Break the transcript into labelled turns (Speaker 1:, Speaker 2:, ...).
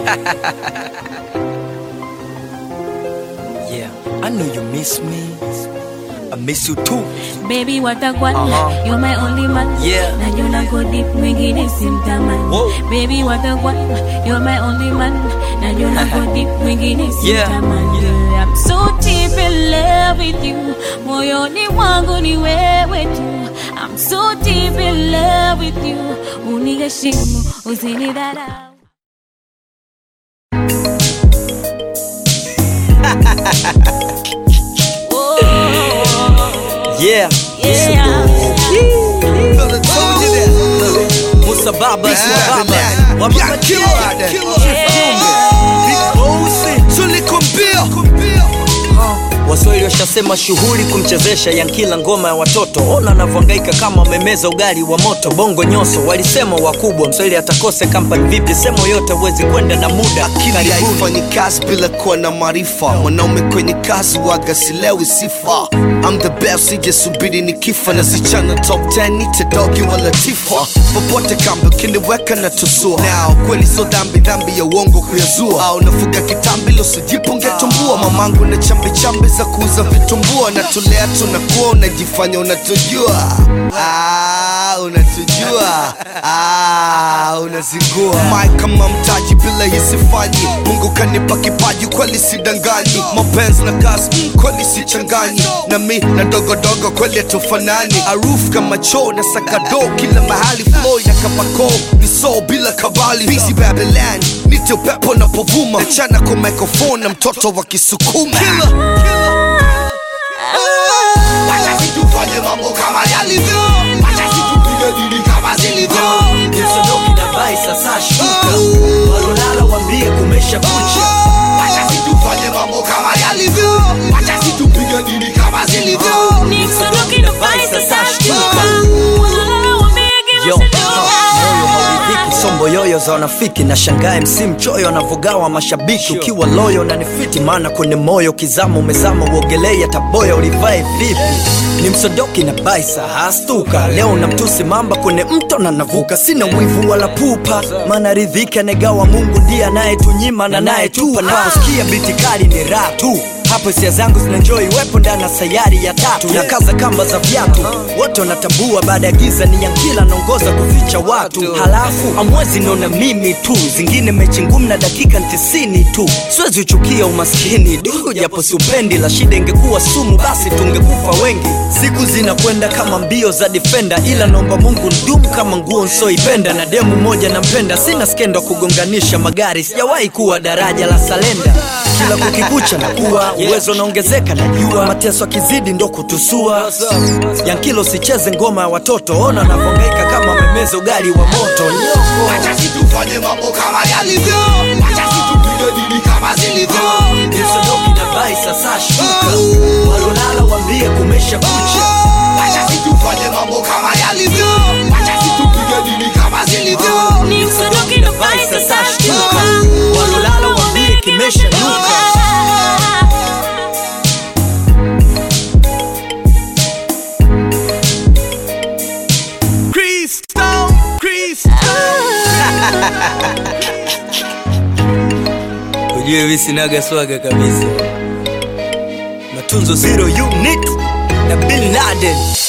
Speaker 1: Yeah, I know you miss me. I miss you too.
Speaker 2: Baby, what a one. You're my only man.
Speaker 1: Yeah.
Speaker 2: Now you not go deep, mwingine simtaman. Baby, what a one. You're my only man. Now you not go deep, mwingine simtaman. Yeah. I'm so deep in love with you. Moyoni wangu ni wewe tu. I'm so deep in love with you. Uniheshimu, usinidharau.
Speaker 1: Yeah. Musa Baba, Baba Killer. Waswahili washasema shughuli kumchezesha Yankila ngoma ya watoto. Ona anavyohangaika kama memeza ugali wa moto. Bongo nyoso walisema wakubwa, Mswahili atakose company vipi? Semo yote huwezi kwenda na muda.
Speaker 3: Akili haifanyi kazi bila kuwa na maarifa. Mwanaume kwenye kazi waga silewi sifa. I'm the best, sijasubiri nikifa. Nasichana top 10 nite dogi wala tifa. Popote kambi ukiniweka na tusua. Now kweli so dhambi ya uongo kuyazua. Au nafuga kitambi lo sijipunge tumbua. Mamangu na chambi za kuuza vitumbua. Natulea tunakuwa unajifanya unatujua. Unatujua. Unazingua. Mike kama mtaji bila hisifanyi. Mungu kanipa kipaji kweli sidanganyi. Mapenzi na kazi kweli sichanganyi. Na mi na dogo kweli tufanani. Aruf kama choo na sakado. Kila mahali flow ya kapako. Ni soul bila kabali. Busy Babylon nite upepo na povuma. Nachana kwa microphone na mtoto wa Kisukuma. Wacha situfanye mambo kama yalivyo. Wacha situpige dili kama zilivyo.
Speaker 1: Msodoki na bai sasa shuka. Walolala wambie kumesha kucha.
Speaker 3: Wacha situfanye mambo kama yalivyo. Wacha situpige dili kama zilivyo.
Speaker 2: Msodoki na bai sasa shuka. Walolala wambie kumesha kucha.
Speaker 1: Sombo yoyo za wanafiki na shangae MC mchoyo anavogawa mashabiki. Ukiwa loyo na nifiti maana kwenye moyo kizama umezama uogelea taboya ulivae vipi. Ni Msodoki na baisa hastuka. Leo na mtusi mamba kwenye mto na navuka. Sina wivu wala pupa maana ridhika negawa Mungu ndiye anayetunyima na naye tupa. Naposikia biti kali ni raha tu. Hapo hisia zangu zinenjoy wepo ndani ya sayari ya tatu. Nakaza kamba za viatu. Wote wanatambua baada ya giza ni Yankila naongoza kuficha watu. Halafu amwezi niona mimi tu. Zingine mechi ngumu na dakika 90 tu. Siwezi uchukia umaskini du. Japo siupendi la shida ingekuwa sumu basi tungekufa wengi. Siku zinakwenda kama mbio za defender. Ila naomba Mungu ndumu kama nguo nsoipenda. Na demu moja nampenda. Sina skendo kugonganisha magari. Sijawahi kuwa daraja la salenda. Kila kukikucha na kuwa uwezo naongezeka najua. Mateso kizidi ndo kutusua. Yankilo sicheze ngoma ya watoto. Ona anavyohangaika kama memeza ugali wa moto.
Speaker 3: Wacha situfanye mambo kama yalivyo. Wacha situpige dili kama zilivyo.
Speaker 1: Msodoki na bai sasa shuka. Walolala wambie kumesha kucha.
Speaker 3: Wacha situfanye mambo kama yalivyo. Wacha situpige dili kama zilivyo.
Speaker 2: Msodoki na bai sasa shuka.
Speaker 1: Walolala wambie kimesha nuka. Ujue hivi sinaga swaga kabisa. Matunzo 0 unit na Bin Laden.